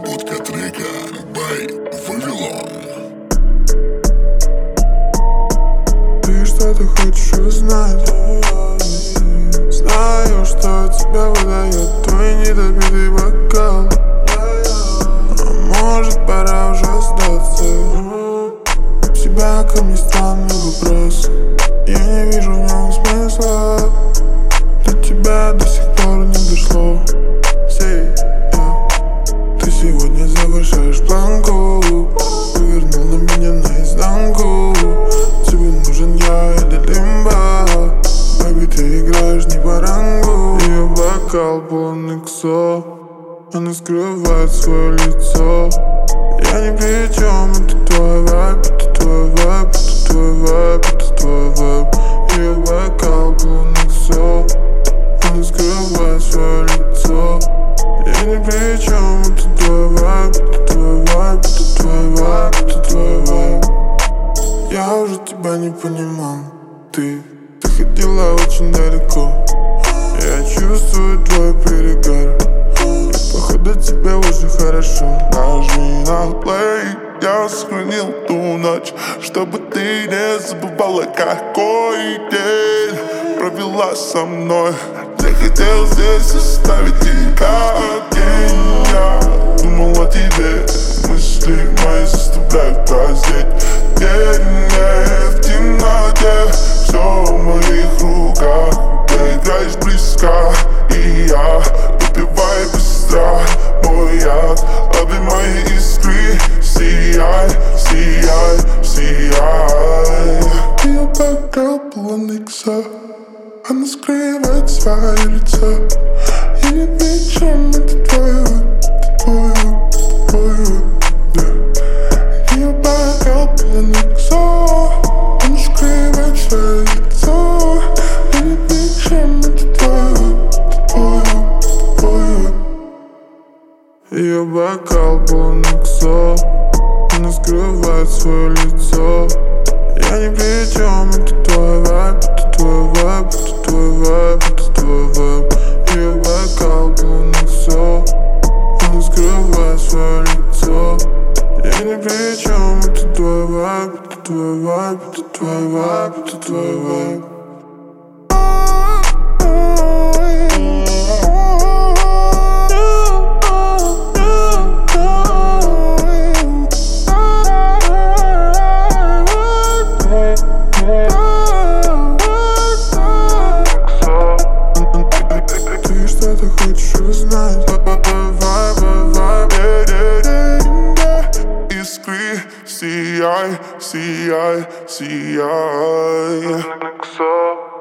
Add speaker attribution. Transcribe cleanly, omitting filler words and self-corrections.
Speaker 1: Обработка трека by Вавилон.
Speaker 2: Ты что-то хочешь узнать? Знаю, что тебя выдает твой недопитый бокал. А может, пора уже сдаться? У тебя ко мне странный вопрос. Я не вижу в нем смысла. До тебя до сих пор не дошло. Ты сегодня завышаешь планку, повернул на меня наизнанку. Тебе нужен я или лимба? Бэби, ты играешь не по рангу. Ее бокал полон иксо, она скрывает свое лицо. Я ни при чем, это твой вайб, это твой вайб, это твой вайб, это твой вайб. Ее бокал полон иксо, она скрывает свое лицо. Я ни при чем, это твой вайб, это твой вайб, это твой вайб, это твой вайб. Я уже тебя не понимал, ты ходила очень далеко. Я чувствую твой перегар, и походу тебе уже хорошо.
Speaker 3: Нажми на плей, я сохранил ту ночь, чтобы ты не забывала, какой день провела со мной. Захотел здесь оставить и как день. Я думал о тебе, мысли мои заставляют празднеть. День в темноте, все в моих руках. Ты играешь близко, и я выпиваю быстро мой яд. Лови мои искры, сияй, сияй, сияй. Ее бокал полон икса, она скрывает свое лицо. Я не при чем, это твой вайб, это твой вайб, это твой вайб, да. Ее бокал полон икса, она скрывает свое лицо. Я не при чем, это твой вайб, это твой вайб, это твой вайб.
Speaker 2: Ее бокал полон иксо, она скрывает свое лицо. Я ни при чем, это твой вайб, это твой вайб, это твой вайб, это твой вайб. Ее бокал полон иксо, она скрывает свое лицо. Я ни при чем, это твой вайб, это твой вайб, это твой вайб, это твой вайб. Ты что-то хочешь узнать?
Speaker 3: Искры, сияй, сияй, сияй.